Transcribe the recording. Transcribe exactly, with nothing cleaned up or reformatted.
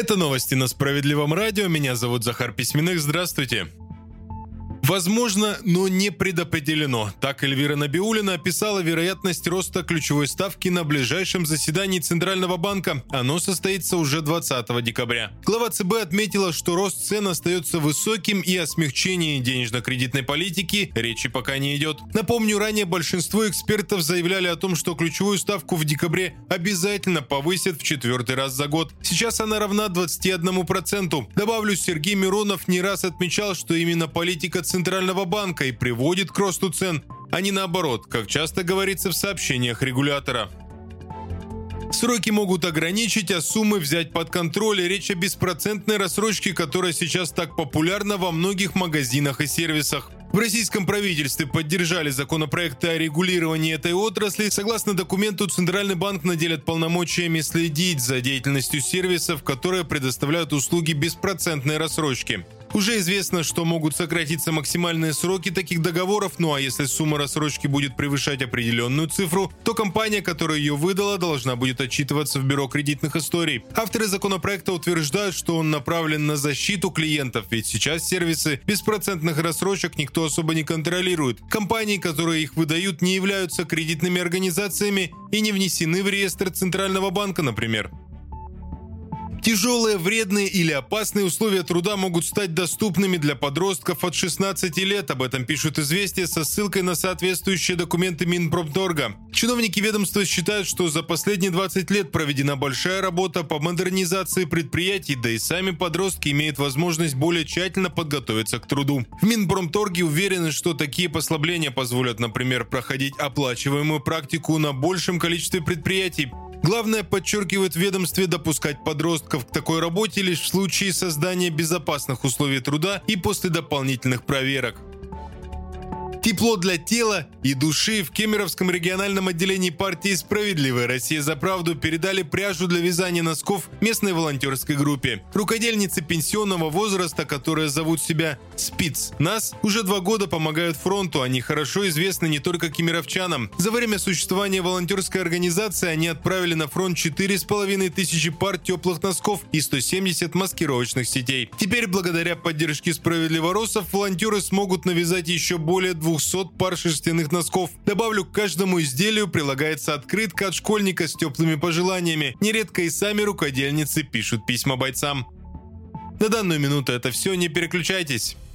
Это новости на Справедливом радио. Меня зовут Захар Письменных. Здравствуйте. Возможно, но не предопределено. Так Эльвира Набиуллина описала вероятность роста ключевой ставки на ближайшем заседании Центрального банка. Оно состоится уже двадцатого декабря. Глава ЦБ отметила, что рост цен остается высоким и о смягчении денежно-кредитной политики речи пока не идет. Напомню, ранее большинство экспертов заявляли о том, что ключевую ставку в декабре обязательно повысят в четвертый раз за год. Сейчас она равна двадцати одному проценту. Добавлю, Сергей Миронов не раз отмечал, что именно политика Центрального банка и приводит к росту цен, а не наоборот, как часто говорится в сообщениях регулятора. Сроки могут ограничить, а суммы взять под контроль. Речь о беспроцентной рассрочке, которая сейчас так популярна во многих магазинах и сервисах. В российском правительстве поддержали законопроекты о регулировании этой отрасли. Согласно документу, Центральный банк наделят полномочиями следить за деятельностью сервисов, которые предоставляют услуги беспроцентной рассрочки. Уже известно, что могут сократиться максимальные сроки таких договоров, ну а если сумма рассрочки будет превышать определенную цифру, то компания, которая ее выдала, должна будет отчитываться в бюро кредитных историй. Авторы законопроекта утверждают, что он направлен на защиту клиентов, ведь сейчас сервисы беспроцентных рассрочек никто особо не контролирует. Компании, которые их выдают, не являются кредитными организациями и не внесены в реестр Центрального банка, например. Тяжелые, вредные или опасные условия труда могут стать доступными для подростков от шестнадцати лет. Об этом пишут «Известия» со ссылкой на соответствующие документы Минпромторга. Чиновники ведомства считают, что за последние двадцать лет проведена большая работа по модернизации предприятий, да и сами подростки имеют возможность более тщательно подготовиться к труду. В Минпромторге уверены, что такие послабления позволят, например, проходить оплачиваемую практику на большем количестве предприятий. Главное, подчеркивает в ведомстве, допускать подростков к такой работе лишь в случае создания безопасных условий труда и после дополнительных проверок. Тепло для тела и души. В Кемеровском региональном отделении партии «Справедливая Россия за правду» передали пряжу для вязания носков местной волонтерской группе. Рукодельницы пенсионного возраста, которые зовут себя «Спицназ», уже два года помогают фронту. Они хорошо известны не только кемеровчанам. За время существования волонтерской организации они отправили на фронт четыре с половиной тысячи пар теплых носков и сто семьдесят маскировочных сетей. Теперь, благодаря поддержке справедливоросов, волонтеры смогут навязать еще более двухсот пар шерстяных носков. Добавлю, к каждому изделию прилагается открытка от школьника с теплыми пожеланиями. Нередко и сами рукодельницы пишут письма бойцам. На данную минуту это все, не переключайтесь.